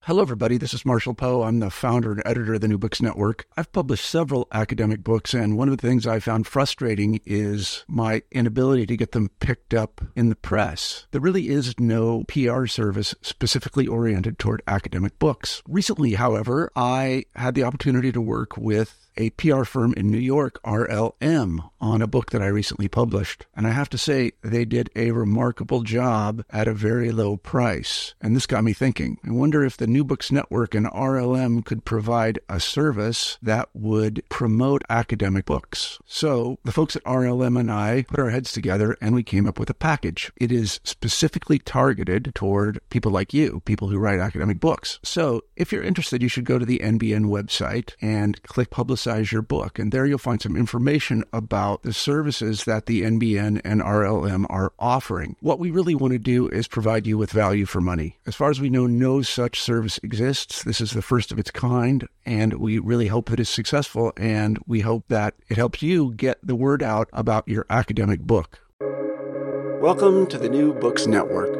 Hello, everybody. This is Marshall Poe. I'm the founder and editor of the New Books Network. I've published several academic books, and one of the things I found frustrating is my inability to get them picked up in the press. There really is no PR service specifically oriented toward academic books. Recently, however, I had the opportunity to work with a PR firm in New York, RLM, on a book that I recently published. And I have to say, they did a remarkable job at a very low price. And this got me thinking. I wonder if the New Books Network and RLM could provide a service that would promote academic books. So the folks at RLM and I put our heads together and we came up with a package. It is specifically targeted toward people like you, people who write academic books. So if you're interested, you should go to the NBN website and click Publicize Your Book. And there you'll find some information about the services that the NBN and RLM are offering. What we really want to do is provide you with value for money. As far as we know, no such service exists. This is the first of its kind, and we really hope that it's successful, and we hope that it helps you get the word out about your academic book. Welcome to the New Books Network.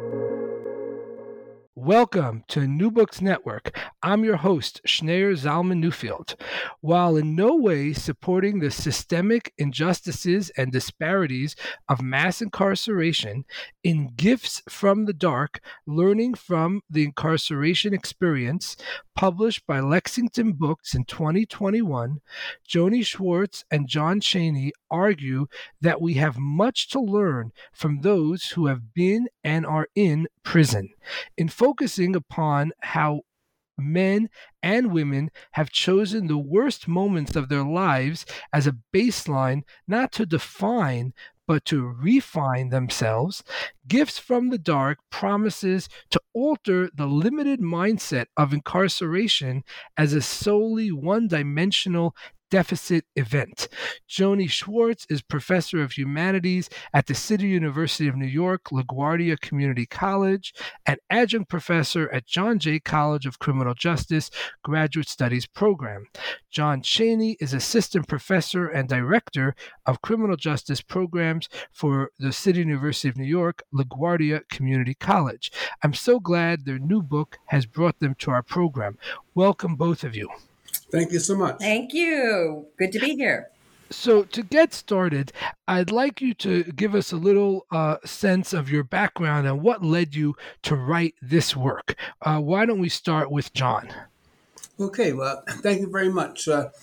Welcome to New Books Network. I'm your host, Schneur Zalman Newfield. While in no way supporting the systemic injustices and disparities of mass incarceration, in Gifts from the Dark, Learning from the Incarceration Experience, published by Lexington Books in 2021, Joni Schwartz and John Chaney argue that we have much to learn from those who have been and are in prison. In focusing upon how men and women have chosen the worst moments of their lives as a baseline, not to define, but to refine themselves, Gifts from the Dark promises to alter the limited mindset of incarceration as a solely one-dimensional deficit event. Joni Schwartz is professor of humanities at the City University of New York LaGuardia Community College and adjunct professor at John Jay College of Criminal Justice Graduate Studies Program. John Chaney is assistant professor and director of criminal justice programs for the City University of New York LaGuardia Community College. I'm so glad their new book has brought them to our program. Welcome, both of you. Thank you so much. Thank you. Good to be here. So to get started, I'd like you to give us a little sense of your background and what led you to write this work. Why don't we start with John? Okay, well, thank you very much.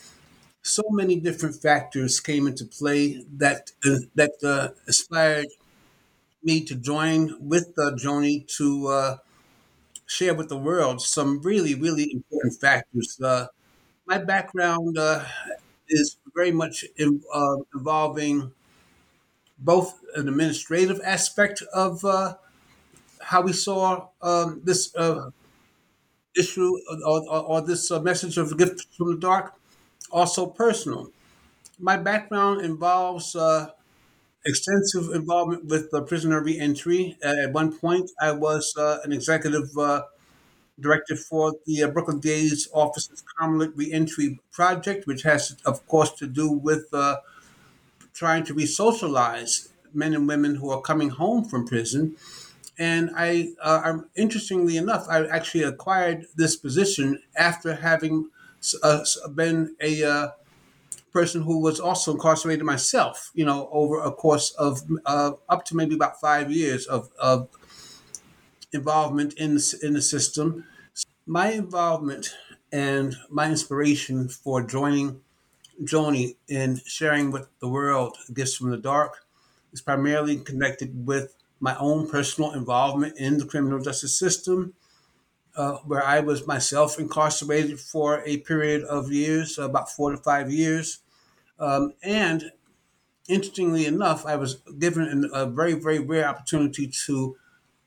So many different factors came into play that inspired me to join with Joni to share with the world some really, really important factors. My background is very much involving both an administrative aspect of how we saw this issue or this message of Gift from the Dark, also personal. My background involves extensive involvement with prisoner reentry. At one point, I was an executive director for the Brooklyn DA's Office's Carmelite Reentry Project, which has, of course, to do with trying to re-socialize men and women who are coming home from prison. And interestingly enough, I actually acquired this position after having been a person who was also incarcerated myself, over a course of up to maybe about 5 years of involvement in the system. My involvement and my inspiration for joining Joni in sharing with the world Gifts from the Dark is primarily connected with my own personal involvement in the criminal justice system, where I was myself incarcerated for a period of years, about 4 to 5 years. And interestingly enough, I was given a very, very rare opportunity to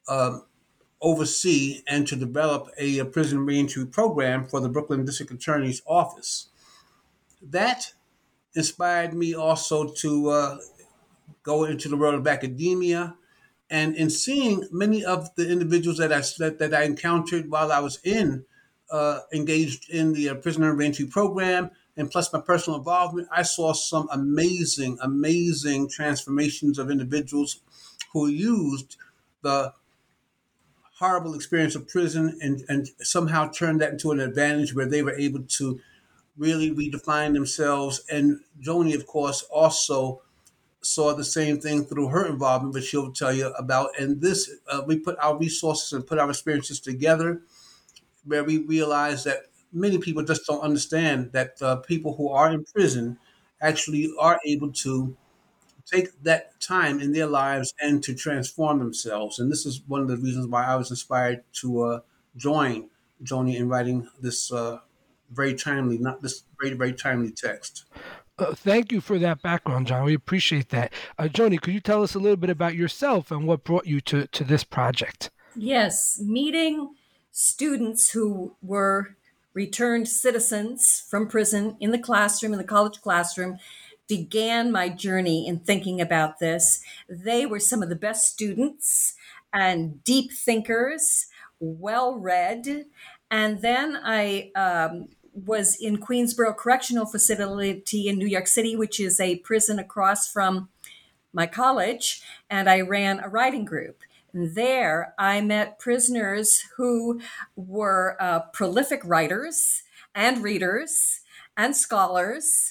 oversee and to develop a prison reentry program for the Brooklyn District Attorney's Office. That inspired me also to go into the world of academia, and in seeing many of the individuals that I encountered while I was engaged in the prisoner reentry program, and plus my personal involvement, I saw some amazing, amazing transformations of individuals who used the horrible experience of prison and somehow turned that into an advantage where they were able to really redefine themselves. And Joni, of course, also saw the same thing through her involvement, which she'll tell you about. And this, we put our resources and put our experiences together, where we realize that many people just don't understand that people who are in prison actually are able to take that time in their lives and to transform themselves. And this is one of the reasons why I was inspired to join Joni in writing this very timely, not this very, very timely text. Thank you for that background, John. We appreciate that. Joni, could you tell us a little bit about yourself and what brought you to this project? Yes, meeting students who were returned citizens from prison in the classroom, in the college classroom, began my journey in thinking about this. They were some of the best students and deep thinkers, well read. And then I was in Queensboro Correctional Facility in New York City, which is a prison across from my college, and I ran a writing group. And there I met prisoners who were prolific writers and readers and scholars,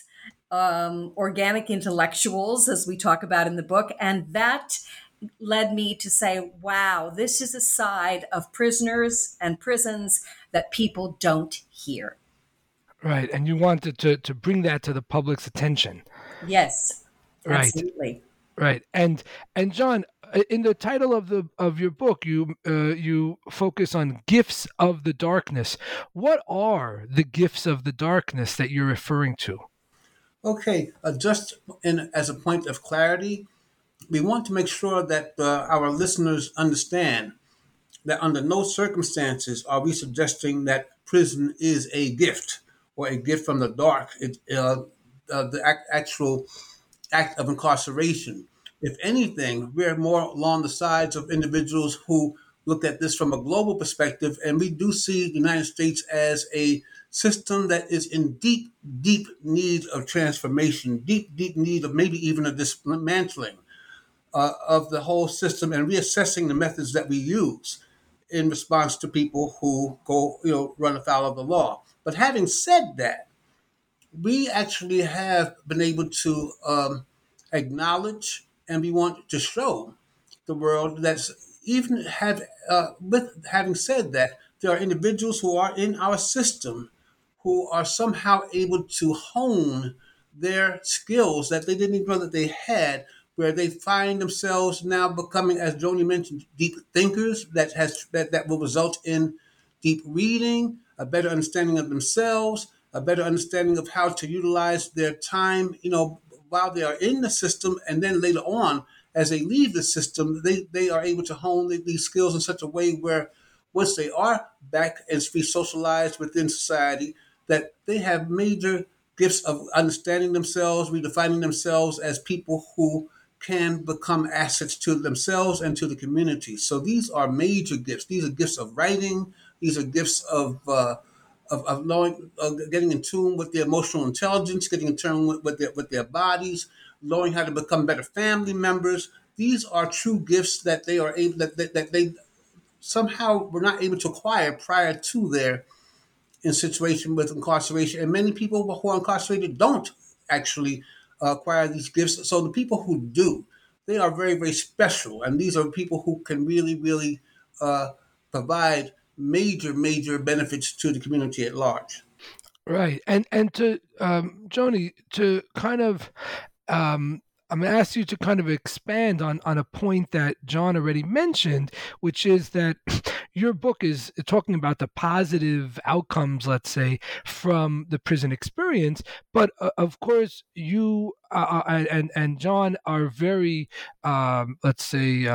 organic intellectuals, as we talk about in the book. And that led me to say, wow, this is a side of prisoners and prisons that people don't hear. Right. And you wanted to bring that to the public's attention. Yes, Right. absolutely. Right. And John, in the title of your book, you focus on gifts of the darkness. What are the gifts of the darkness that you're referring to? Okay, as a point of clarity, we want to make sure that our listeners understand that under no circumstances are we suggesting that prison is a gift or a gift from the dark. Actual act of incarceration. If anything, we're more along the sides of individuals who look at this from a global perspective, and we do see the United States as a system that is in deep, deep need of transformation, deep, deep need of maybe even a dismantling of the whole system and reassessing the methods that we use in response to people who run afoul of the law. But having said that, we actually have been able to acknowledge, and we want to show the world that even with having said that, there are individuals who are in our system who are somehow able to hone their skills that they didn't even know that they had, where they find themselves now becoming, as Joni mentioned, deep thinkers that will result in deep reading, a better understanding of themselves, a better understanding of how to utilize their time, while they are in the system, and then later on, as they leave the system, they are able to hone these skills in such a way where once they are back and be socialized within society, that they have major gifts of understanding themselves, redefining themselves as people who can become assets to themselves and to the community. So these are major gifts. These are gifts of writing. These are gifts of knowing, getting in tune with their emotional intelligence, getting in tune with their bodies, learning how to become better family members. These are true gifts that they are able that they somehow were not able to acquire prior to their in situation with incarceration. And many people who are incarcerated don't actually acquire these gifts. So the people who do, they are very, very special. And these are people who can really, really provide major, major benefits to the community at large. Right. And to Joni, to kind of I'm going to ask you to kind of expand on a point that John already mentioned, which is that your book is talking about the positive outcomes, let's say, from the prison experience. But of course, you and John are very, let's say,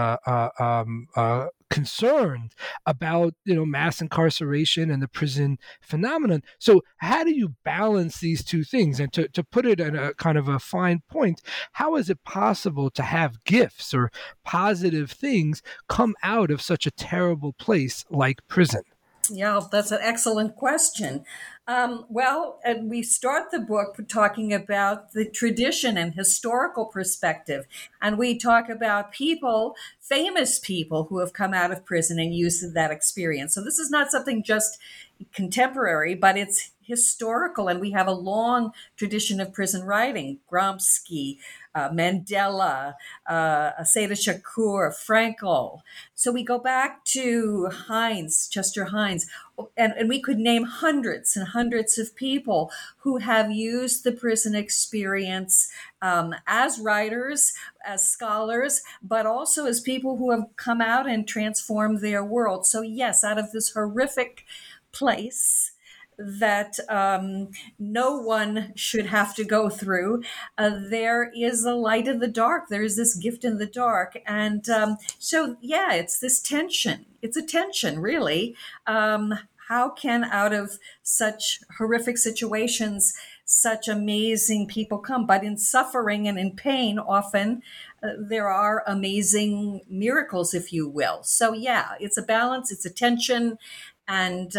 concerned about mass incarceration and the prison phenomenon. So how do you balance these two things? And to put it in a kind of a fine point, how is it possible to have gifts or positive things come out of such a terrible place like prison? Yeah, that's an excellent question. And we start the book talking about the tradition and historical perspective. And we talk about people, famous people who have come out of prison and used that experience. So this is not something just contemporary, but it's historical. And we have a long tradition of prison writing. Gramsci, Mandela, Asada Shakur, Frankel. So we go back to Hines, Chester Hines, and we could name hundreds and hundreds of people who have used the prison experience as writers, as scholars, but also as people who have come out and transformed their world. So yes, out of this horrific place that no one should have to go through, there is a light in the dark. There is this gift in the dark. And so, yeah, it's this tension. It's a tension, really. How can out of such horrific situations, such amazing people come? But in suffering and in pain, often there are amazing miracles, if you will. So, yeah, it's a balance, it's a tension. And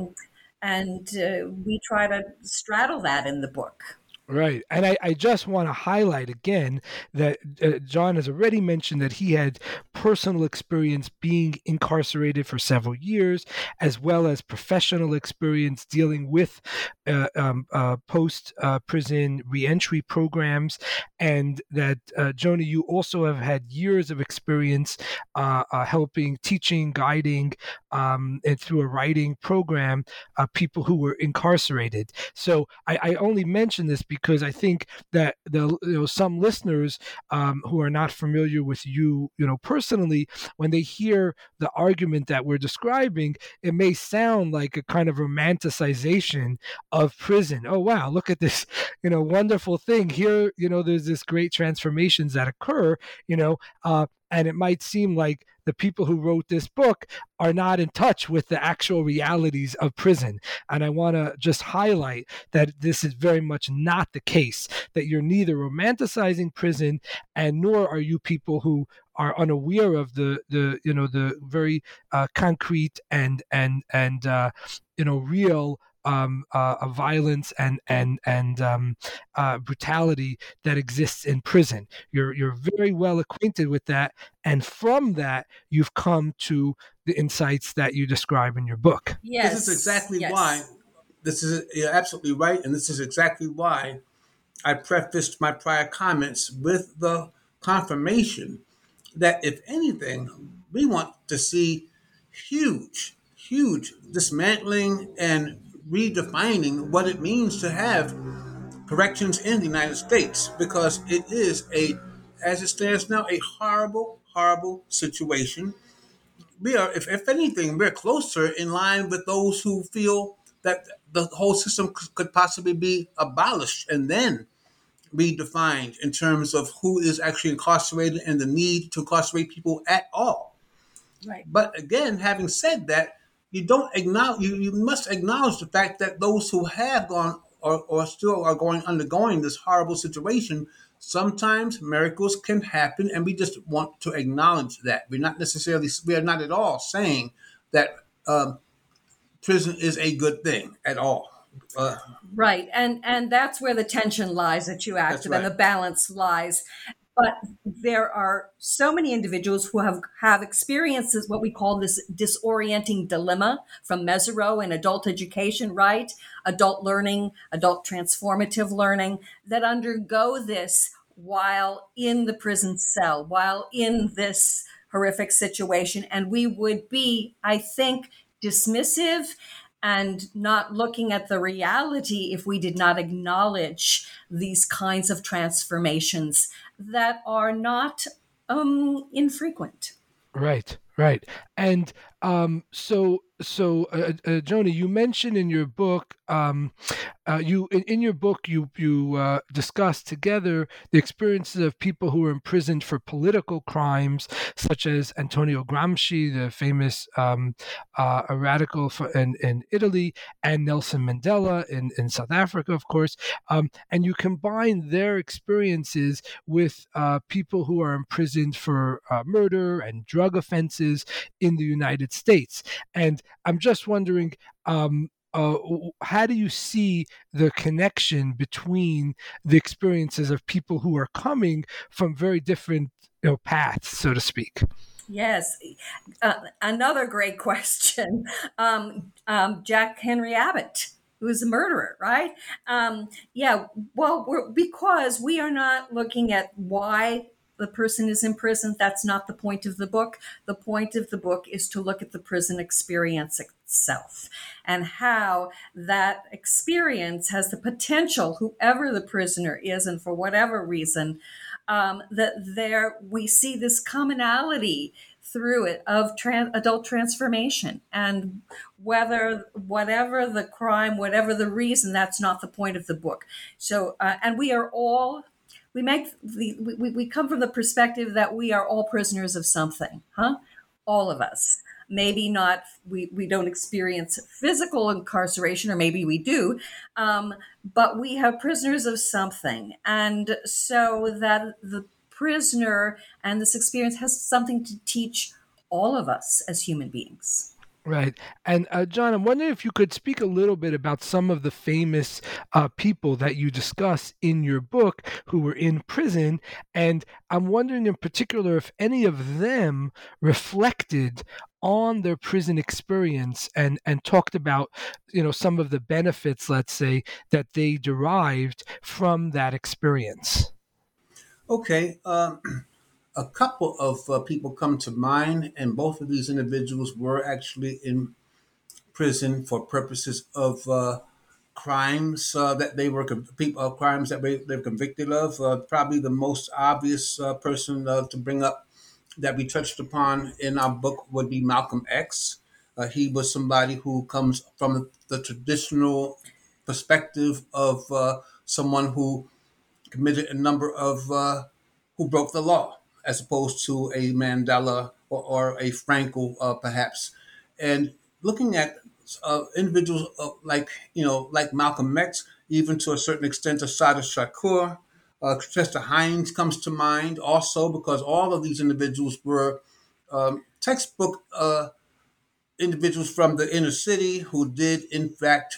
we try to straddle that in the book. Right. And I just want to highlight again that John has already mentioned that he had personal experience being incarcerated for several years, as well as professional experience dealing with post-prison reentry programs. And that, Jonah, you also have had years of experience helping, teaching, guiding, and through a writing program, people who were incarcerated. So I only mention this because I think that some listeners who are not familiar with you, personally, when they hear the argument that we're describing, it may sound like a kind of romanticization of prison. Oh wow, look at this, wonderful thing here. There's this great transformations that occur. And it might seem like the people who wrote this book are not in touch with the actual realities of prison. And I want to just highlight that this is very much not the case, that you're neither romanticizing prison and nor are you people who are unaware of the very concrete and real violence and brutality that exists in prison. You're very well acquainted with that, and from that you've come to the insights that you describe in your book. Yes, this is exactly why. You're absolutely right, and this is exactly why I prefaced my prior comments with the confirmation that, if anything, we want to see huge dismantling and redefining what it means to have corrections in the United States, because it is as it stands now, a horrible situation. We are, if anything, we're closer in line with those who feel that the whole system could possibly be abolished and then redefined in terms of who is actually incarcerated and the need to incarcerate people at all. Right. But again, having said that, you must acknowledge the fact that those who have gone or still are undergoing this horrible situation, sometimes miracles can happen, and we just want to acknowledge that. We are not at all saying that prison is a good thing at all. Right. And that's where the tension lies that you asked about, right. and the balance lies. But there are so many individuals who have experiences what we call this disorienting dilemma from Mezirow in adult education, right? Adult learning, adult transformative learning, that undergo this while in the prison cell, while in this horrific situation. And we would be, I think, dismissive and not looking at the reality if we did not acknowledge these kinds of transformations that are not infrequent. Right. And so Jonah, you mentioned in your book, you discussed together the experiences of people who were imprisoned for political crimes, such as Antonio Gramsci, the famous radical in Italy, and Nelson Mandela in South Africa, of course. And you combine their experiences with people who are imprisoned for murder and drug offenses in the United States. And I'm just wondering, how do you see the connection between the experiences of people who are coming from very different paths, so to speak? Yes. Another great question. Jack Henry Abbott, who was a murderer, right? Yeah. Well, because we are not looking at why the person is in prison. That's not the point of the book. The point of the book is to look at the prison experience itself and how that experience has the potential, whoever the prisoner is, and for whatever reason, that there we see this commonality through it of adult transformation. And whatever the crime, whatever the reason, that's not the point of the book. So, and we are all, we come from the perspective that we are all prisoners of something, huh? All of us. Maybe not, we don't experience physical incarceration, or maybe we do, but we have prisoners of something. And so that the prisoner and this experience has something to teach all of us as human beings. Right. And John, I'm wondering if you could speak a little bit about some of the famous people that you discuss in your book who were in prison. And I'm wondering in particular if any of them reflected on their prison experience and talked about, some of the benefits, let's say, that they derived from that experience. Okay. A couple of people come to mind, and both of these individuals were actually in prison for purposes of crimes that they were crimes that they were convicted of. Probably the most obvious person to bring up that we touched upon in our book would be Malcolm X. He was somebody who comes from the traditional perspective of someone who committed a number of who broke the law, as opposed to a Mandela or a Frankel, perhaps. And looking at individuals like Malcolm X, even to a certain extent, Assata Shakur, Chester Hines comes to mind also, because all of these individuals were textbook individuals from the inner city who did, in fact,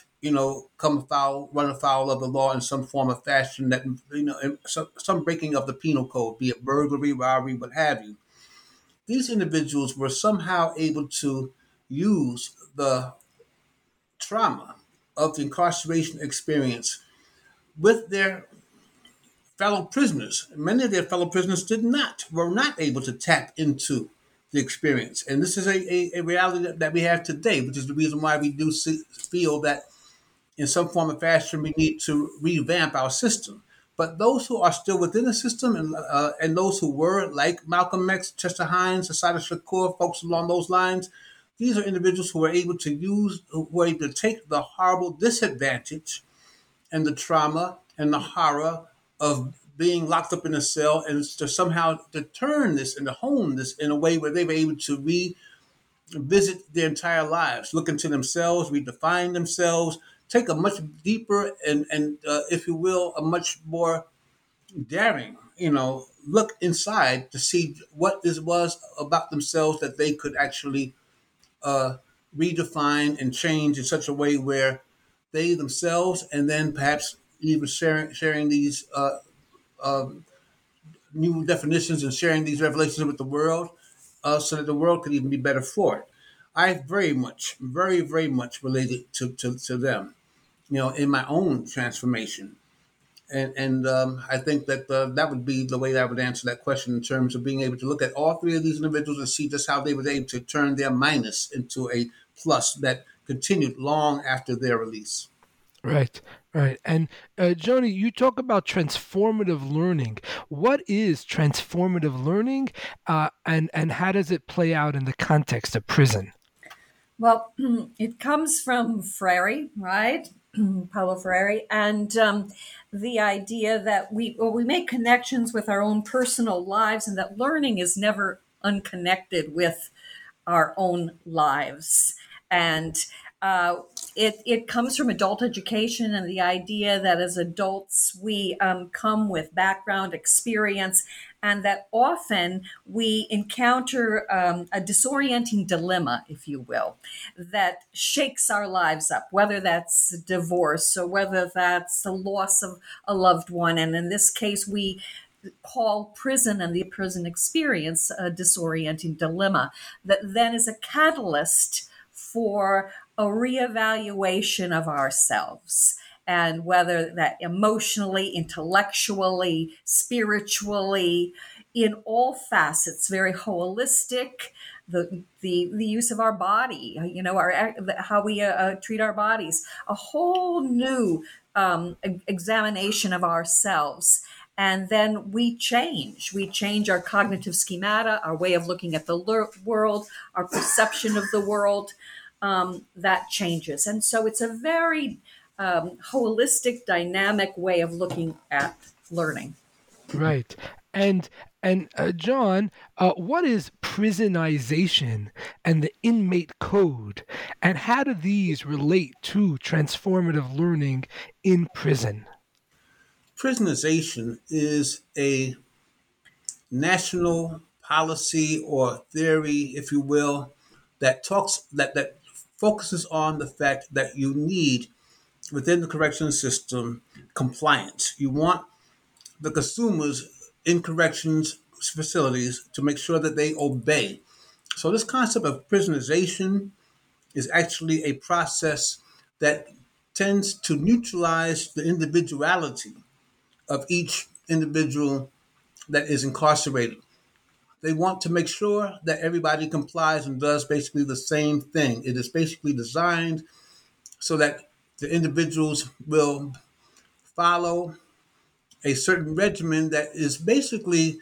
run afoul of the law in some form of fashion, that, some breaking of the penal code, be it burglary, robbery, what have you. These individuals were somehow able to use the trauma of the incarceration experience with their fellow prisoners. Many of their fellow prisoners were not able to tap into the experience. And this is a reality that we have today, which is the reason why we do feel that in some form or fashion we need to revamp our system. But those who are still within the system, and those who were like Malcolm X, Chester Hines, Assata Shakur, folks along those lines, these are individuals who were able to take the horrible disadvantage and the trauma and the horror of being locked up in a cell, and to somehow to turn this and to hone this in a way where they were able to revisit their entire lives, look into themselves, redefine themselves, take a much deeper and if you will, a much more daring, look inside to see what this was about themselves that they could actually redefine and change in such a way where they themselves, and then perhaps even sharing these new definitions and sharing these revelations with the world, so that the world could even be better for it. I very much related to them, in my own transformation. And I think that that would be the way that I would answer that question, in terms of being able to look at all three of these individuals and see just how they were able to turn their minus into a plus that continued long after their release. Right. And Joni, you talk about transformative learning. What is transformative learning, and how does it play out in the context of prison? Well, it comes from Freire, right? Paulo Freire, and the idea that we make connections with our own personal lives, and that learning is never unconnected with our own lives. And It comes from adult education and the idea that as adults we come with background experience, and that often we encounter a disorienting dilemma, if you will, that shakes our lives up, whether that's divorce or whether that's the loss of a loved one. And in this case, we call prison and the prison experience a disorienting dilemma that then is a catalyst for a reevaluation of ourselves, and whether that emotionally, intellectually, spiritually, in all facets, very holistic. The use of our body, how we treat our bodies, a whole new examination of ourselves. And then we change. We change our cognitive schemata, our way of looking at the world, our perception of the world. That changes. And so it's a very holistic, dynamic way of looking at learning. Right. And John, what is prisonization and the inmate code, and how do these relate to transformative learning in prison? Prisonization is a national policy or theory, if you will, that focuses on the fact that you need within the correction system compliance. You want the consumers in corrections facilities to make sure that they obey. So this concept of prisonization is actually a process that tends to neutralize the individuality of each individual that is incarcerated. They want to make sure that everybody complies and does basically the same thing. It is basically designed so that the individuals will follow a certain regimen that is basically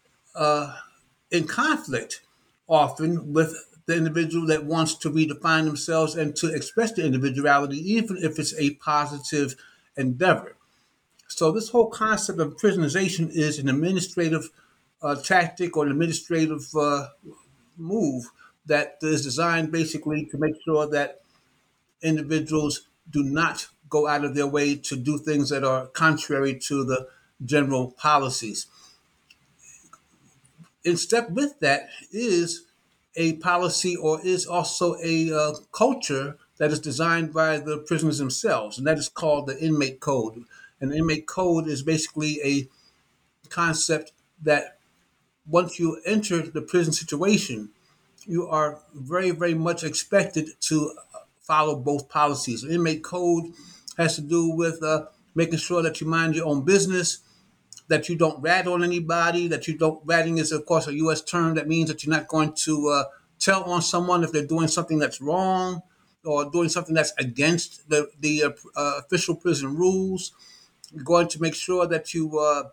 in conflict often with the individual that wants to redefine themselves and to express their individuality, even if it's a positive endeavor. So this whole concept of prisonization is an administrative tactic or an administrative move that is designed basically to make sure that individuals do not go out of their way to do things that are contrary to the general policies. In step with that is a policy or is also a culture that is designed by the prisoners themselves, and that is called the inmate code. And the inmate code is basically a concept that once you enter the prison situation, you are very, very much expected to follow both policies. The inmate code has to do with making sure that you mind your own business, that you don't rat on anybody, that you don't, ratting is, of course, a U.S. term that means that you're not going to tell on someone if they're doing something that's wrong or doing something that's against the official prison rules. You're going to make sure that you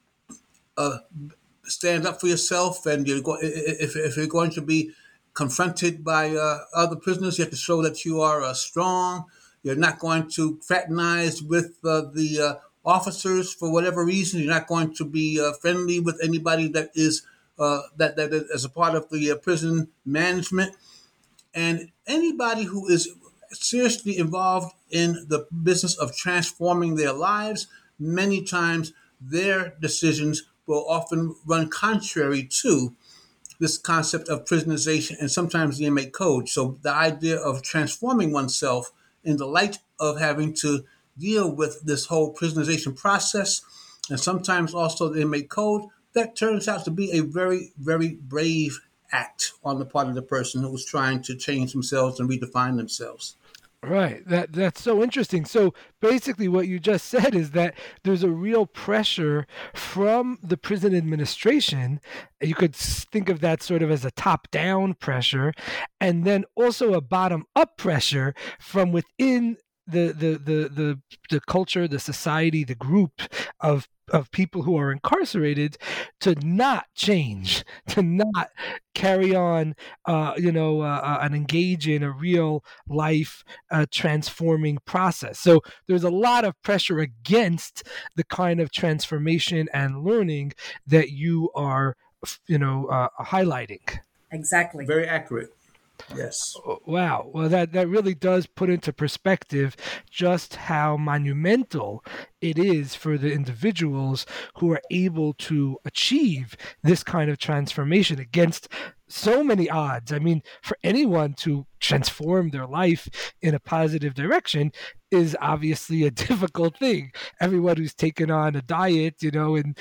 stand up for yourself, and if you're going to be confronted by other prisoners, you have to show that you are strong. You're not going to fraternize with the officers for whatever reason. You're not going to be friendly with anybody that is that is a part of the prison management, and anybody who is seriously involved in the business of transforming their lives. Many times, their decisions will often run contrary to this concept of prisonization and sometimes the inmate code. So the idea of transforming oneself in the light of having to deal with this whole prisonization process and sometimes also the inmate code, that turns out to be a very, very brave act on the part of the person who was trying to change themselves and redefine themselves. Right. That's so interesting. So basically what you just said is that there's a real pressure from the prison administration. You could think of that sort of as a top-down pressure, and then also a bottom-up pressure from within the culture, the society, the group of people who are incarcerated to not change, to not carry on, and engage in a real life transforming process. So there's a lot of pressure against the kind of transformation and learning that you are, highlighting. Exactly. Very accurate. Yes. Wow. Well, that really does put into perspective just how monumental it is for the individuals who are able to achieve this kind of transformation against so many odds. I mean, for anyone to transform their life in a positive direction is obviously a difficult thing. Everyone who's taken on a diet, in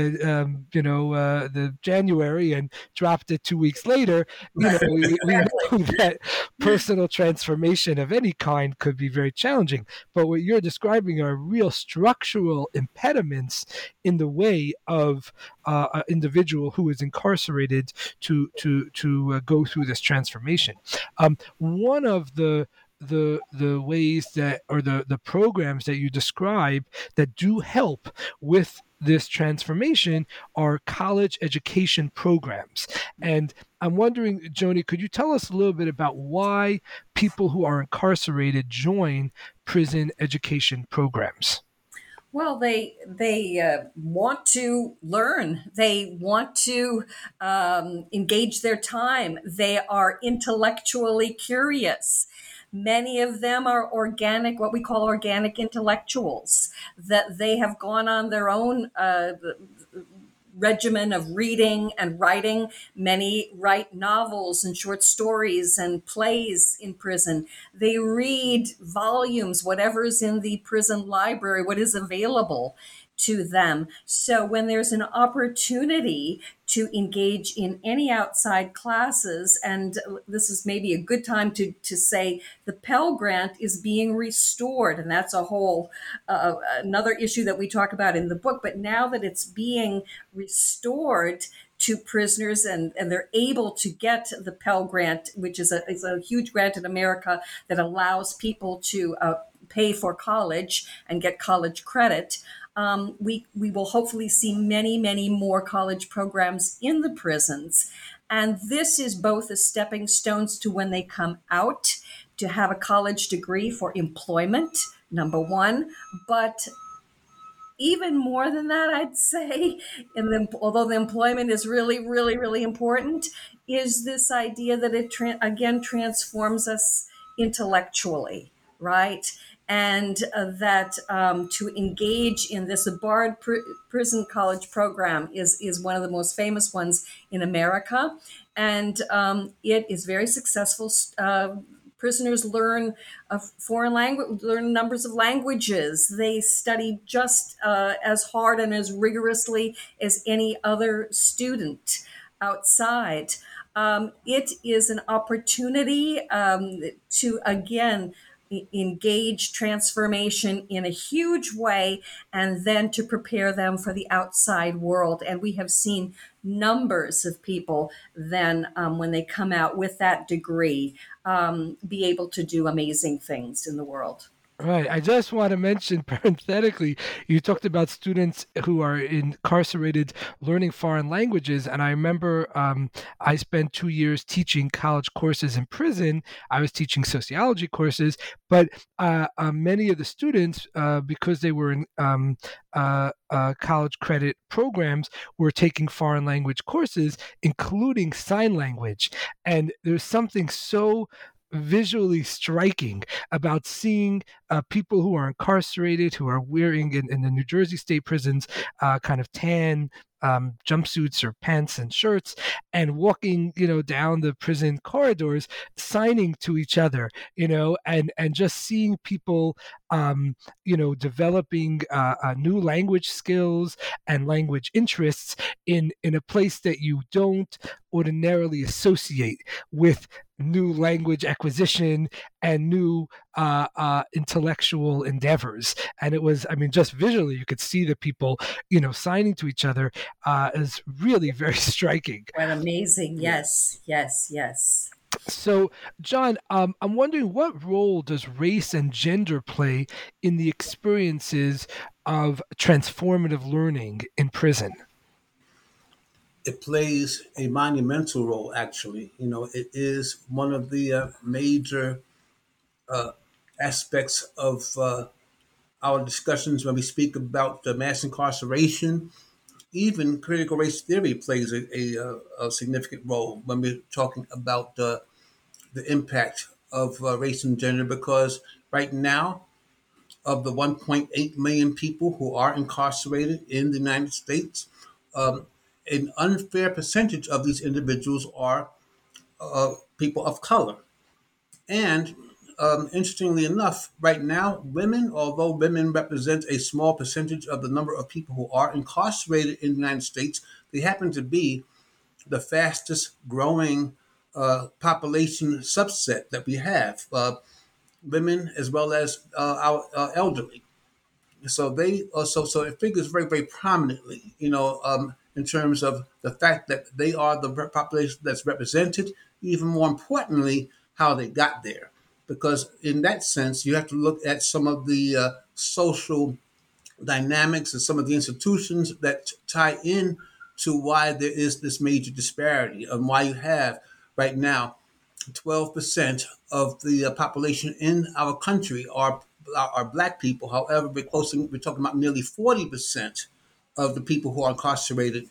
the January and dropped it 2 weeks later, we know that personal transformation of any kind could be very challenging. But what you're describing are real structural impediments in the way of an individual who is incarcerated to go through this transformation. One of the ways that, or the programs that you describe that do help with this transformation are college education programs. And I'm wondering, Joni, could you tell us a little bit about why people who are incarcerated join prison education programs? Well, they want to learn. They want to engage their time. They are intellectually curious. Many of them are organic, what we call organic intellectuals, that they have gone on their own regimen of reading and writing. Many write novels and short stories and plays in prison. They read volumes, whatever's in the prison library, what is available to them. So when there's an opportunity to engage in any outside classes, and this is maybe a good time to say the Pell Grant is being restored, and that's a whole another issue that we talk about in the book. But now that it's being restored to prisoners and they're able to get the Pell Grant, which is a huge grant in America that allows people to pay for college and get college credit. We will hopefully see many, many more college programs in the prisons. And this is both a stepping stones to when they come out to have a college degree for employment, number one. But even more than that, I'd say, although the employment is really, really, really important, is this idea that it again transforms us intellectually, right? And that to engage in this, the Bard Prison College program is one of the most famous ones in America, and it is very successful. Prisoners learn foreign language, learn numbers of languages. They study just as hard and as rigorously as any other student outside. It is an opportunity to, again, engage transformation in a huge way, and then to prepare them for the outside world. And we have seen numbers of people then, when they come out with that degree, be able to do amazing things in the world. Right. I just want to mention parenthetically, you talked about students who are incarcerated learning foreign languages. And I remember I spent 2 years teaching college courses in prison. I was teaching sociology courses, but many of the students, because they were in college credit programs, were taking foreign language courses, including sign language. And there's something so visually striking about seeing people who are incarcerated, who are wearing in the New Jersey state prisons kind of tan jumpsuits or pants and shirts, and walking down the prison corridors signing to each other, and just seeing people developing new language skills and language interests in a place that you don't ordinarily associate with new language acquisition and new intellectual endeavors. And it was, just visually, you could see the people, signing to each other is really very striking. What amazing. Yes, yes, yes. So, John, I'm wondering, what role does race and gender play in the experiences of transformative learning in prison? It plays a monumental role, actually. It is one of the major aspects of our discussions when we speak about mass incarceration. Even critical race theory plays a significant role when we're talking about the impact of race and gender, because right now, of the 1.8 million people who are incarcerated in the United States, um, an unfair percentage of these individuals are people of color. And interestingly enough, right now, women, although women represent a small percentage of the number of people who are incarcerated in the United States, they happen to be the fastest growing population subset that we have, women as well as our elderly. So they also, so it figures very, very prominently, in terms of the fact that they are the population that's represented. Even more importantly, how they got there, because in that sense, you have to look at some of the social dynamics and some of the institutions that tie in to why there is this major disparity, and why you have right now 12% of the population in our country are black people. However, we're talking about nearly 40% of the people who are incarcerated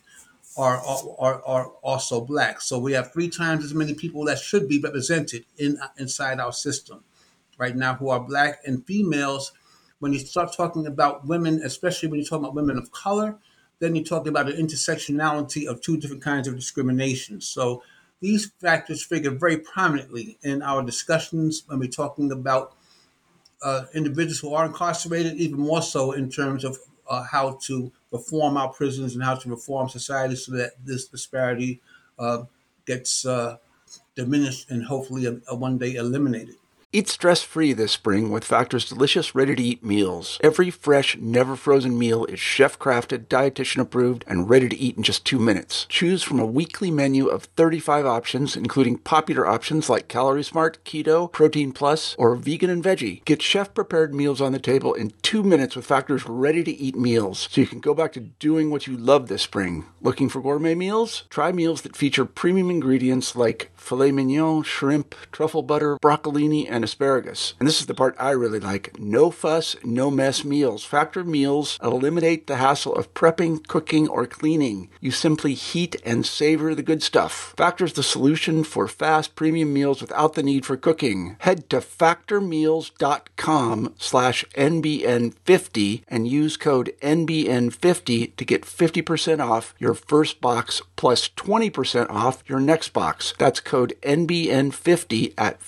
are also black. So we have three times as many people that should be represented inside our system right now who are black, and females. When you start talking about women, especially when you're talking about women of color, then you're talking about an intersectionality of two different kinds of discrimination. So these factors figure very prominently in our discussions when we're talking about individuals who are incarcerated, even more so in terms of how to reform our prisons and how to reform society so that this disparity gets diminished and hopefully one day eliminated. Eat stress-free this spring with Factor's delicious, ready-to-eat meals. Every fresh, never-frozen meal is chef-crafted, dietitian-approved, and ready to eat in just 2 minutes. Choose from a weekly menu of 35 options, including popular options like Calorie Smart, Keto, Protein Plus, or Vegan and Veggie. Get chef-prepared meals on the table in 2 minutes with Factor's ready-to-eat meals, so you can go back to doing what you love this spring. Looking for gourmet meals? Try meals that feature premium ingredients like filet mignon, shrimp, truffle butter, broccolini, and asparagus. And this is the part I really like. No fuss, no mess meals. Factor meals eliminate the hassle of prepping, cooking, or cleaning. You simply heat and savor the good stuff. Factor's the solution for fast premium meals without the need for cooking. Head to factormeals.com/NBN50 and use code NBN50 to get 50% off your first box plus 20% off your next box. That's code NBN50 at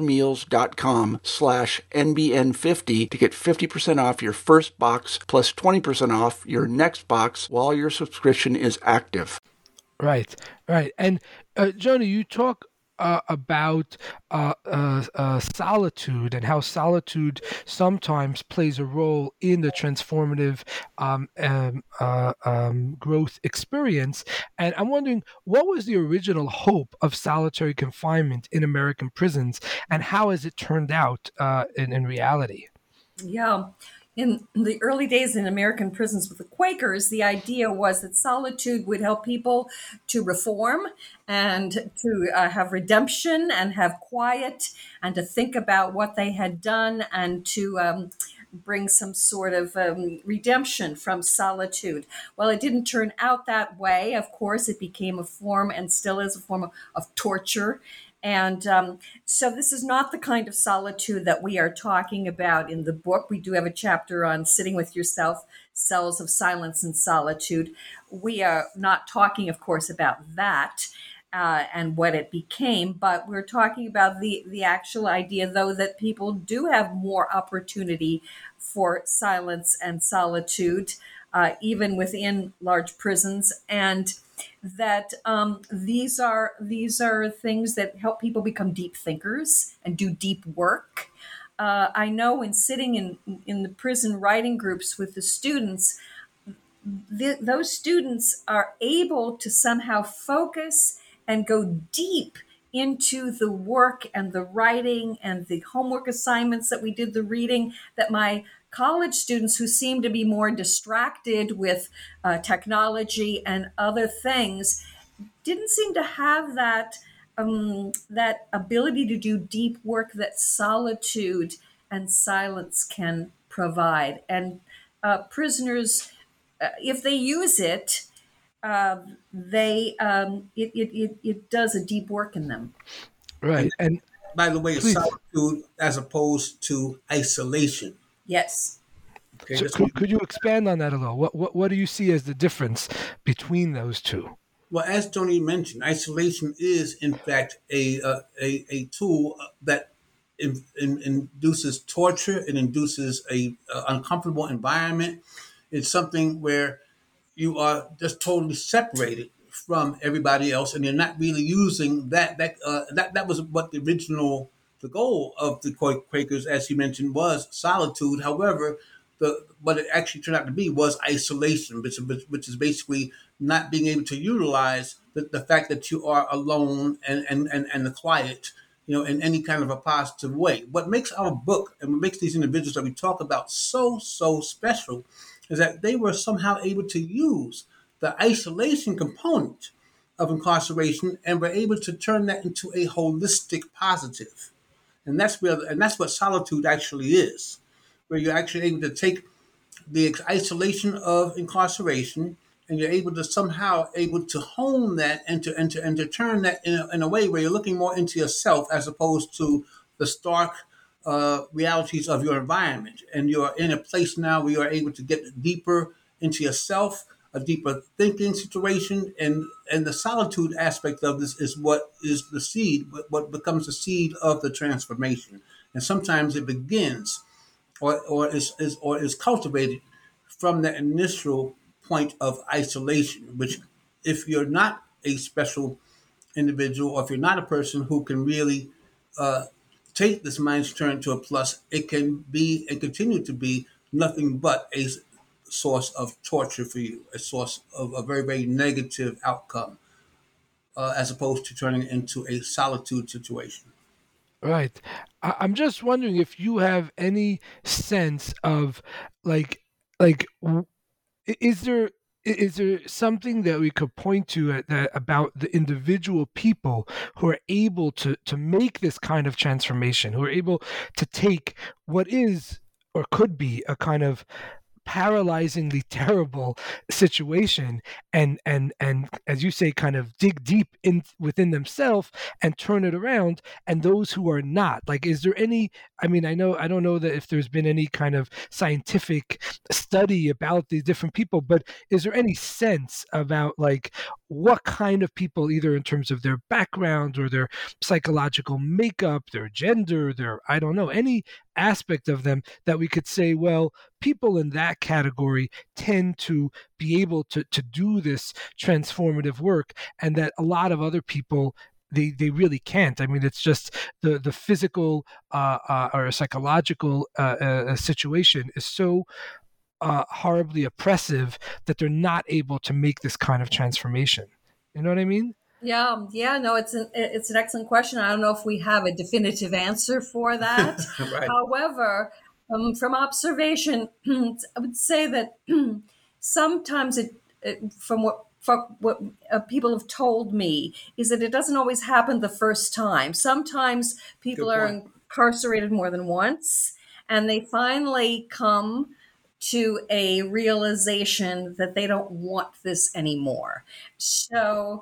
factormeals.com/NBN50 to get 50% off your first box plus 20% off your next box while your subscription is active. Right. And Joni, you talk about solitude and how solitude sometimes plays a role in the transformative growth experience. And I'm wondering, what was the original hope of solitary confinement in American prisons, and how has it turned out in reality? Yeah. In the early days in American prisons with the Quakers, the idea was that solitude would help people to reform and to have redemption and have quiet and to think about what they had done and to bring some sort of redemption from solitude. Well, it didn't turn out that way. Of course, it became a form and still is a form of torture. And so this is not the kind of solitude that we are talking about in the book. We do have a chapter on sitting with yourself, cells of silence and solitude. We are not talking, of course, about that and what it became, but we're talking about the actual idea, though, that people do have more opportunity for silence and solitude, even within large prisons, and that these are things that help people become deep thinkers and do deep work. I know when sitting in the prison writing groups with the students, those students are able to somehow focus and go deep into the work and the writing and the homework assignments that we did, the reading, that my college students who seem to be more distracted with technology and other things didn't seem to have that ability to do deep work that solitude and silence can provide. And prisoners, if they use it, it does a deep work in them. Right. And by the way, is Please. solitude as opposed to isolation. Yes. Okay, So could you expand on that a little? What do you see as the difference between those two? well, as Tony mentioned, isolation is in fact a tool that induces torture. It induces a uncomfortable environment. It's something where you are just totally separated from everybody else, and you're not really using that was what the goal of the Quakers, as you mentioned, was solitude. However, what it actually turned out to be was isolation, which is basically not being able to utilize the fact that you are alone and the quiet, in any kind of a positive way. What makes our book and what makes these individuals that we talk about so special is that they were somehow able to use the isolation component of incarceration and were able to turn that into a holistic positive. And that's what solitude actually is, where you're actually able to take the isolation of incarceration and you're able to somehow able to hone that and to turn that in a way where you're looking more into yourself as opposed to the stark realities of your environment. And you're in a place now where you're able to get deeper into yourself, a deeper thinking situation, and the solitude aspect of this is what is the seed, what becomes the seed of the transformation. And sometimes it begins or is cultivated from the initial point of isolation, which if you're not a special individual or if you're not a person who can really take this mind's turn to a plus, it can be and continue to be nothing but a source of torture for you, a source of a very, very negative outcome, as opposed to turning it into a solitude situation. Right. I'm just wondering if you have any sense of like is there something that we could point to about the individual people who are able to make this kind of transformation, who are able to take what is or could be a kind of paralyzingly terrible situation and as you say, kind of dig deep in within themselves and turn it around, and those who are not, like, is there any, I mean, I don't know that if there's been any kind of scientific study about these different people, but is there any sense about like what kind of people, either in terms of their background or their psychological makeup, their gender, their, I don't know, any aspect of them that we could say, well, people in that category tend to be able to do this transformative work, and that a lot of other people, they really can't. I mean, it's just the physical or psychological situation is so horribly oppressive that they're not able to make this kind of transformation. You know what I mean? Yeah, no, it's an excellent question. I don't know if we have a definitive answer for that. Right. However, from observation, I would say that sometimes from what people have told me, is that it doesn't always happen the first time. Sometimes people are incarcerated more than once, and they finally come to a realization that they don't want this anymore. So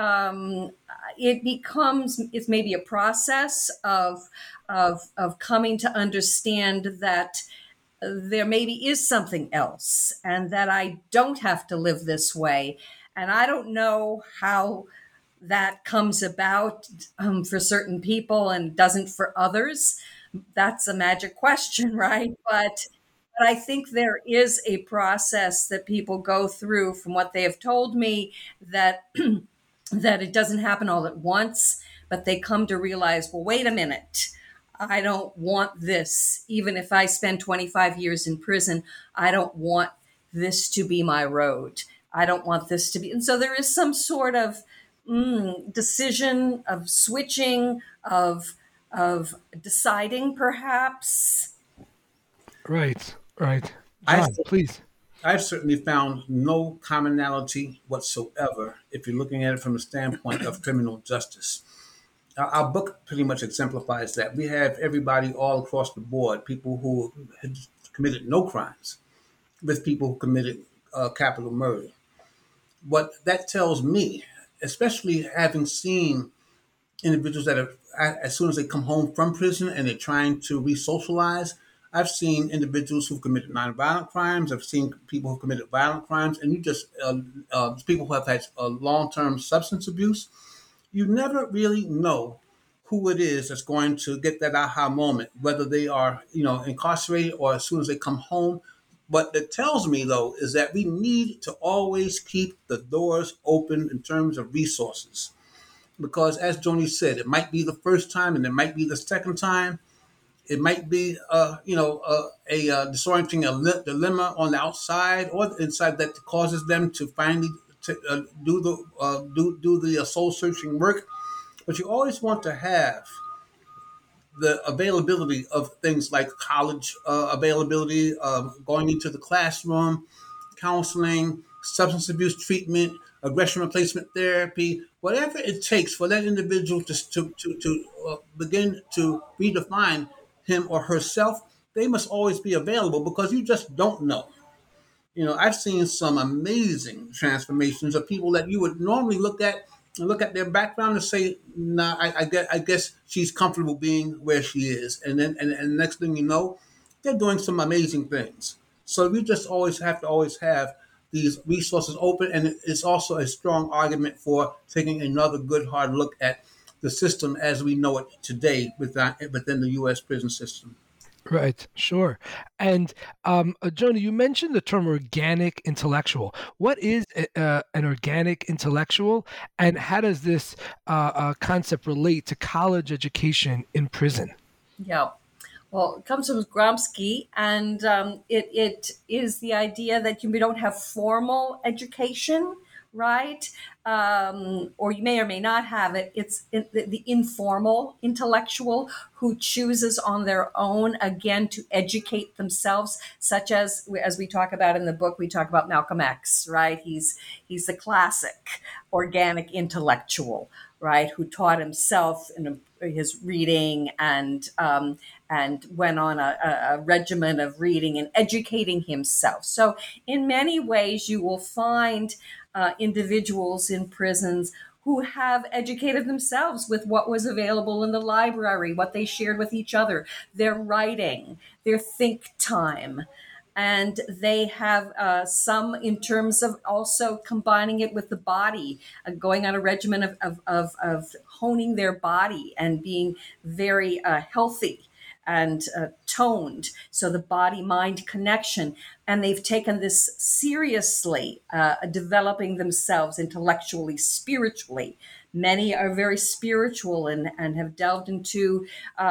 it's maybe a process of coming to understand that there maybe is something else, and that I don't have to live this way. And I don't know how that comes about for certain people and doesn't for others. That's a magic question, right? But I think there is a process that people go through, from what they have told me, that that it doesn't happen all at once, but they come to realize, well, wait a minute, I don't want this. Even if I spend 25 years in prison, I don't want this to be my road. I don't want this to be. And so there is some sort of decision of switching, of deciding, perhaps. Right. John, please. I've certainly found no commonality whatsoever if you're looking at it from a standpoint of criminal justice. Our book pretty much exemplifies that. We have everybody all across the board, people who had committed no crimes with people who committed capital murder. What that tells me, especially having seen individuals that are, as soon as they come home from prison and they're trying to re-socialize. I've seen individuals who've committed nonviolent crimes. I've seen people who've committed violent crimes, and people who have had long-term substance abuse. You never really know who it is that's going to get that aha moment, whether they are, incarcerated or as soon as they come home. What that tells me, though, is that we need to always keep the doors open in terms of resources. Because as Joni said, it might be the first time and it might be the second time. It might be, a disorienting dilemma on the outside or the inside that causes them to finally do the soul searching work. But you always want to have the availability of things like college availability, going into the classroom, counseling, substance abuse treatment, aggression replacement therapy, whatever it takes for that individual to begin to redefine him or herself. They must always be available because you just don't know. I've seen some amazing transformations of people that you would normally look at their background and say, "Nah, I guess she's comfortable being where she is." And then, and next thing you know, they're doing some amazing things. So we just always have to always have these resources open, and it's also a strong argument for taking another good hard look at the system as we know it today within the U.S. prison system. Right, sure. And Joni, you mentioned the term organic intellectual. What is an organic intellectual, and how does this concept relate to college education in prison? Yeah. Well, it comes from Gramsci, and it is the idea that we don't have formal education, right? Or you may or may not have it. It's the informal intellectual who chooses on their own, again, to educate themselves, such as we talk about in the book, we talk about Malcolm X, right? He's the classic organic intellectual, right, who taught himself in his reading and went on a regimen of reading and educating himself. So in many ways, you will find individuals in prisons who have educated themselves with what was available in the library, what they shared with each other, their writing, their think time. And they have some in terms of also combining it with the body, going on a regimen of honing their body and being very healthy and toned. So the body-mind connection. And they've taken this seriously, developing themselves intellectually, spiritually. Many are very spiritual and have delved into,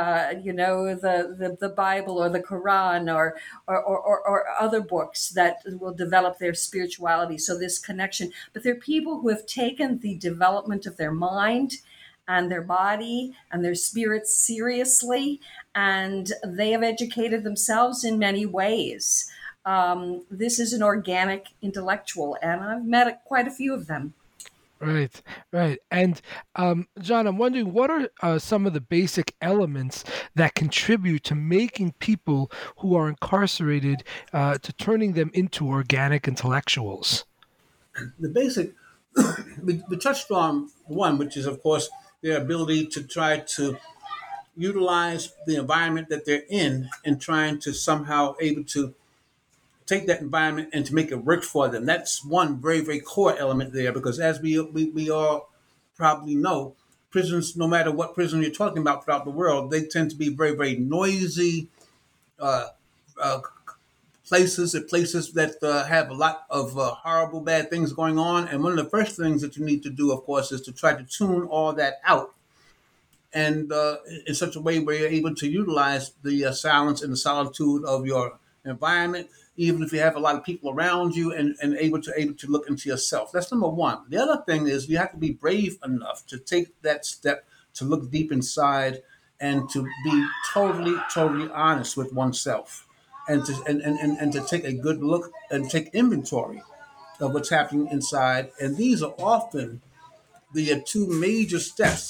the Bible or the Quran or other books that will develop their spirituality. So this connection. But there are people who have taken the development of their mind and their body and their spirit seriously, and they have educated themselves in many ways. This is an organic intellectual, and I've met quite a few of them. Right, right. And John, I'm wondering, what are some of the basic elements that contribute to making people who are incarcerated, to turning them into organic intellectuals? The basic, we touched on one, which is, of course, their ability to try to utilize the environment that they're in and trying to somehow able to take that environment and to make it work for them. That's one very, very core element there, because as we all probably know, prisons, no matter what prison you're talking about throughout the world, they tend to be very, very noisy uh, uh, places that have a lot of horrible, bad things going on. And one of the first things that you need to do, of course, is to try to tune all that out, and in such a way where you're able to utilize the silence and the solitude of your environment, even if you have a lot of people around you, and able to look into yourself. That's number one. The other thing is you have to be brave enough to take that step to look deep inside and to be totally, totally honest with oneself, and to take a good look and take inventory of what's happening inside. And these are often the two major steps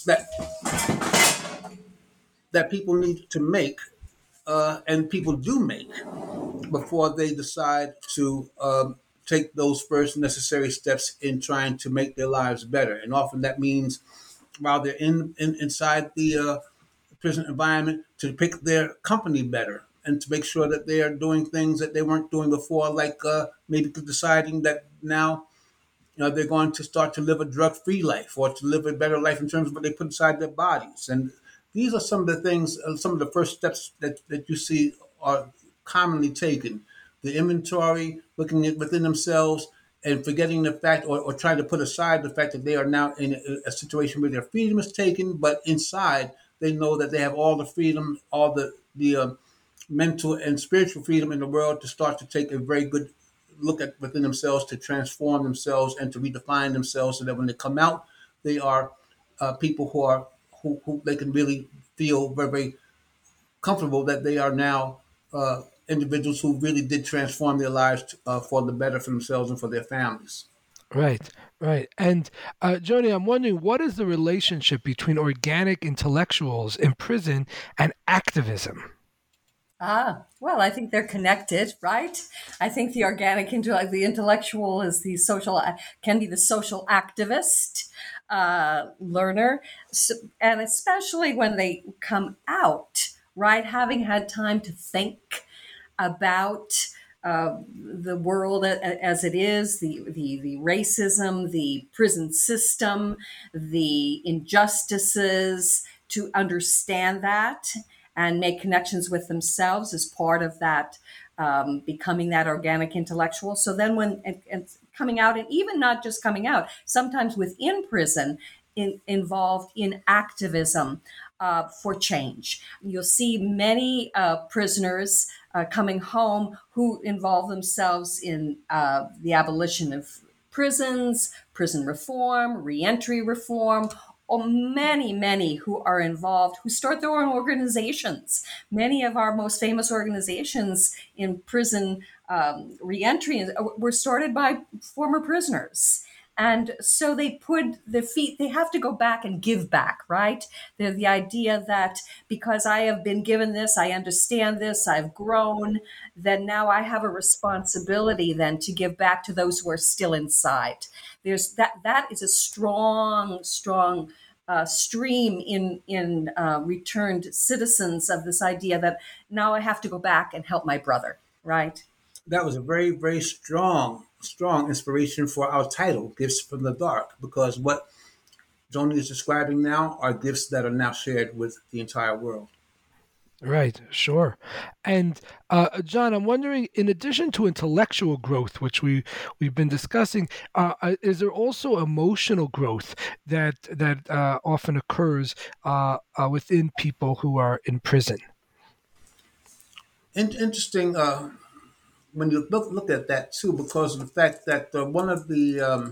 that people need to make, and people do make, before they decide to take those first necessary steps in trying to make their lives better. And often that means while they're inside the prison environment to pick their company better and to make sure that they are doing things that they weren't doing before, like maybe deciding that now they're going to start to live a drug-free life or to live a better life in terms of what they put inside their bodies. And these are some of the things, some of the first steps that you see are commonly taken. The inventory, looking at within themselves and forgetting the fact or trying to put aside the fact that they are now in a situation where their freedom is taken, but inside they know that they have all the freedom, all the mental and spiritual freedom in the world to start to take a very good look at within themselves, to transform themselves and to redefine themselves, so that when they come out, they are people who they can really feel very, very comfortable that they are now individuals who really did transform their lives for the better for themselves and for their families. Right, right. And Joni, I'm wondering, what is the relationship between organic intellectuals in prison and activism? Well, I think they're connected, right? I think the organic intellect, the intellectual is the social, can be the social activist, learner, and especially when they come out, right? Having had time to think about the world as it is, the racism, the prison system, the injustices, to understand that and make connections with themselves as part of that, becoming that organic intellectual. So then when and coming out, and even not just coming out, sometimes within prison, involved in activism for change. You'll see many prisoners coming home who involve themselves in the abolition of prisons, prison reform, reentry reform, or many who are involved, who start their own organizations. Many of our most famous organizations in prison reentry were started by former prisoners. And so they put they have to go back and give back, right? They're the idea that because I have been given this, I understand this, I've grown, then now I have a responsibility then to give back to those who are still inside. There's that is a strong stream in returned citizens of this idea that now I have to go back and help my brother, right? That was a very, very strong inspiration for our title, Gifts from the Dark, because what Joni is describing now are gifts that are now shared with the entire world. Right, sure. And John, I'm wondering, in addition to intellectual growth, which we've been discussing, is there also emotional growth that often occurs within people who are in prison? Interesting when you look at that too, because of the fact that one of the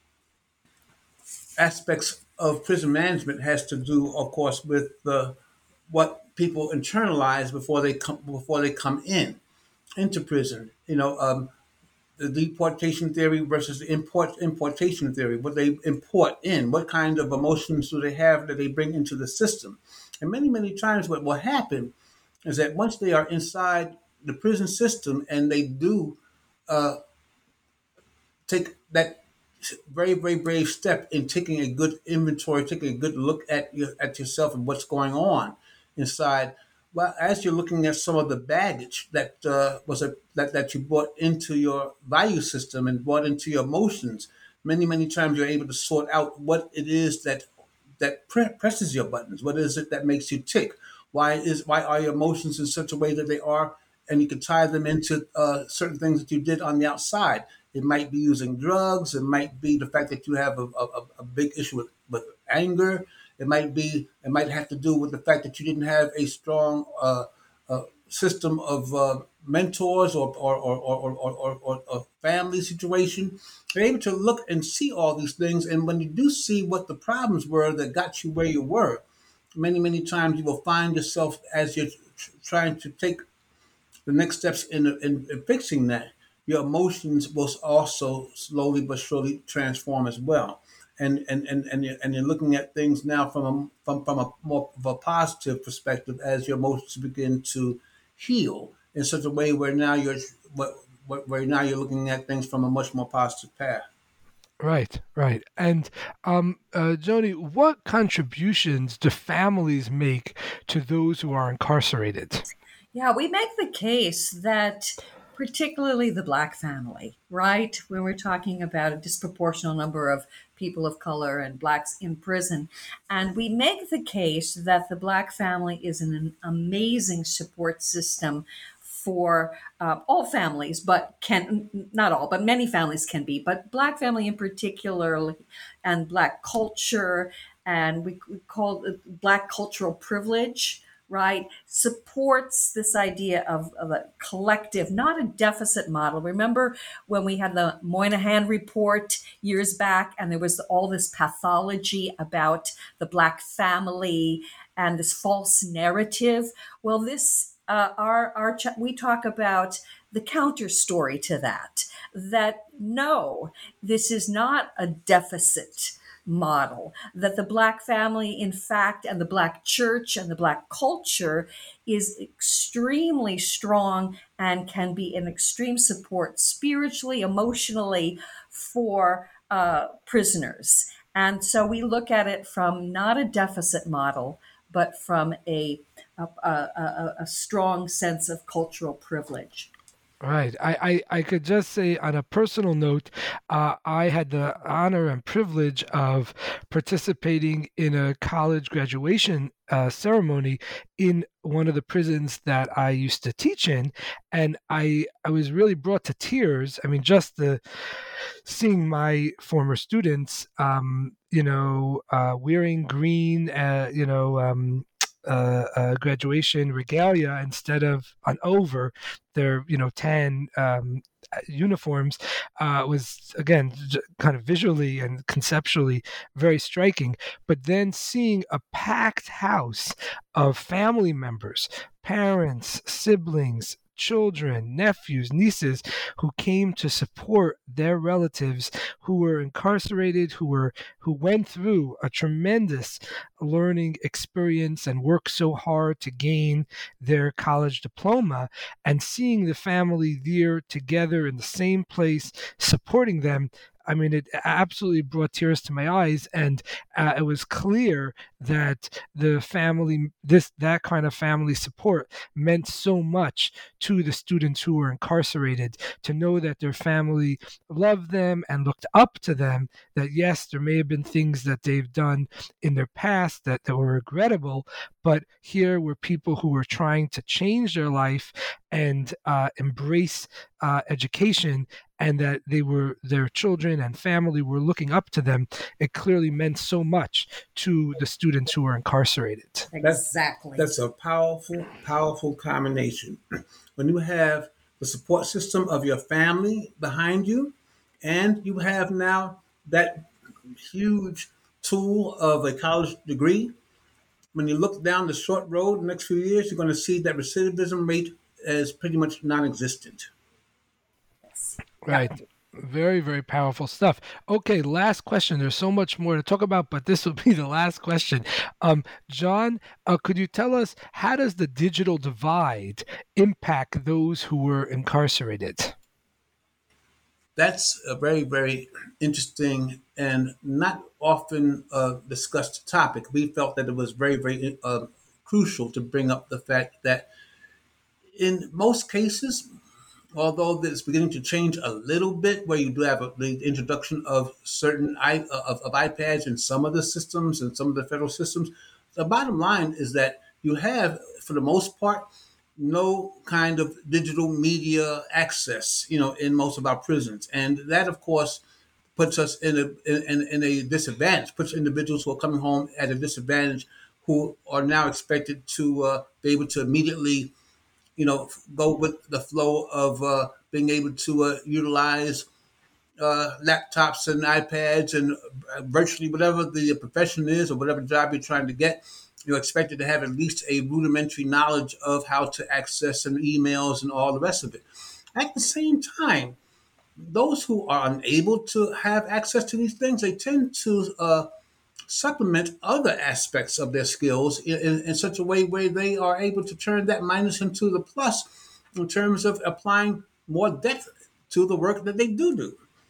aspects of prison management has to do, of course, with what people internalize before they come into prison. The deportation theory versus the importation theory. What they import in, what kind of emotions do they have that they bring into the system? And many times, what will happen is that once they are inside the prison system and they do take that very, very brave step in taking a good inventory, taking a good look at yourself and what's going on inside. Well, as you're looking at some of the baggage that that you brought into your value system and brought into your emotions, many times you're able to sort out what it is that presses your buttons. What is it that makes you tick? Why are your emotions in such a way that they are? And you can tie them into certain things that you did on the outside. It might be using drugs. It might be the fact that you have a big issue with anger. It might have to do with the fact that you didn't have a strong system of mentors or family situation. You're able to look and see all these things, and when you do see what the problems were that got you where you were, many times you will find yourself as you're trying to take the next steps in fixing that. Your emotions will also slowly but surely transform as well. And you're looking at things now from a more of a positive perspective as your emotions begin to heal in such a way where now you're looking at things from a much more positive path. Right, right. And Joni, what contributions do families make to those who are incarcerated? Yeah, we make the case that particularly the Black family, right? When we're talking about a disproportionate number of people of color and Blacks in prison. And we make the case that the Black family is an amazing support system for all families, but can not all, but many families can be, but Black family in particular, and Black culture, and we call it Black cultural privilege, right, supports this idea of a collective, not a deficit model. Remember when we had the Moynihan report years back, and there was all this pathology about the Black family and this false narrative? Well, this we talk about the counter story to that, that no, this is not a deficit model, that the Black family, in fact, and the Black church and the Black culture is extremely strong and can be an extreme support spiritually, emotionally for prisoners. And so we look at it from not a deficit model, but from a strong sense of cultural privilege. Right. I could just say on a personal note, I had the honor and privilege of participating in a college graduation ceremony in one of the prisons that I used to teach in. And I was really brought to tears. I mean, just the seeing my former students, wearing green, graduation regalia instead of on over their tan uniforms was again kind of visually and conceptually very striking. But then seeing a packed house of family members, parents, siblings, children, nephews, nieces who came to support their relatives who were incarcerated, who went through a tremendous learning experience and worked so hard to gain their college diploma, and seeing the family there together in the same place supporting them. I mean, it absolutely brought tears to my eyes, and it was clear that the family, that kind of family support, meant so much to the students who were incarcerated. To know that their family loved them and looked up to them. That yes, there may have been things that they've done in their past that were regrettable, but here were people who were trying to change their life and embrace education, and that their children and family were looking up to them. It clearly meant so much to the students who were incarcerated. Exactly. That's a powerful, powerful combination. When you have the support system of your family behind you, and you have now that huge tool of a college degree, when you look down the short road the next few years, you're going to see that recidivism rate is pretty much non-existent. Yes. Right. Very, very powerful stuff. Okay, last question. There's so much more to talk about, but this will be the last question. John, could you tell us, how does the digital divide impact those who were incarcerated? That's a very, very interesting and not often discussed topic. We felt that it was very, very crucial to bring up the fact that in most cases, although it's beginning to change a little bit, where you do have the introduction of certain of iPads in some of the systems and some of the federal systems, the bottom line is that you have, for the most part, no kind of digital media access, in most of our prisons, and that, of course, puts us in a disadvantage. Puts individuals who are coming home at a disadvantage, who are now expected to be able to immediately go with the flow of being able to utilize laptops and iPads and virtually whatever the profession is or whatever job you're trying to get. You're expected to have at least a rudimentary knowledge of how to access and emails and all the rest of it. At the same time, those who are unable to have access to these things, they tend to supplement other aspects of their skills in such a way where they are able to turn that minus into the plus in terms of applying more depth to the work that they do.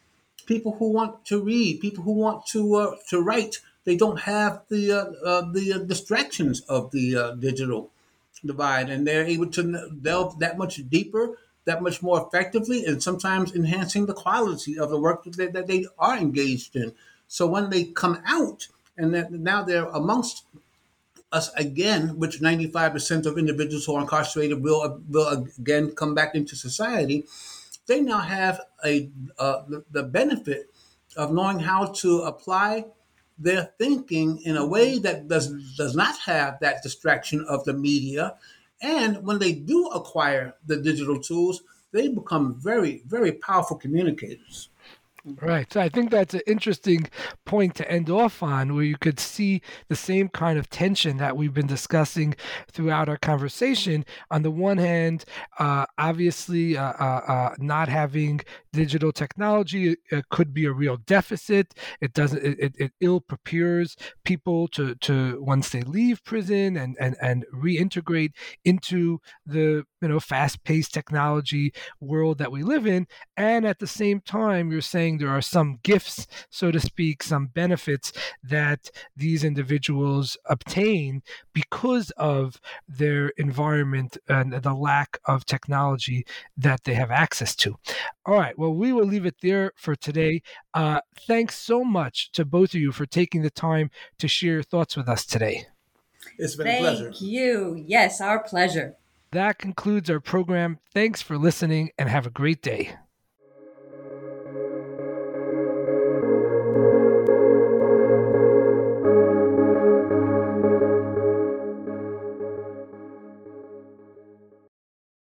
people who want to read, people who want to write. They don't have the distractions of the digital divide, and they're able to delve that much deeper, that much more effectively, and sometimes enhancing the quality of the work that they are engaged in. So when they come out, and that now they're amongst us again, which 95% of individuals who are incarcerated will again come back into society. They now have the benefit of knowing how to apply their thinking in a way that does not have that distraction of the media. And when they do acquire the digital tools, they become very, very powerful communicators. Right. So I think that's an interesting point to end off on, where you could see the same kind of tension that we've been discussing throughout our conversation. On the one hand, obviously, not having digital technology could be a real deficit. It doesn't. It ill prepares people to once they leave prison and reintegrate into the fast-paced technology world that we live in. And at the same time, you're saying there are some gifts, so to speak, some benefits that these individuals obtain because of their environment and the lack of technology that they have access to. All right, well, we will leave it there for today. Thanks so much to both of you for taking the time to share your thoughts with us today. It's been a pleasure. Thank you. Yes, our pleasure. That concludes our program. Thanks for listening and have a great day.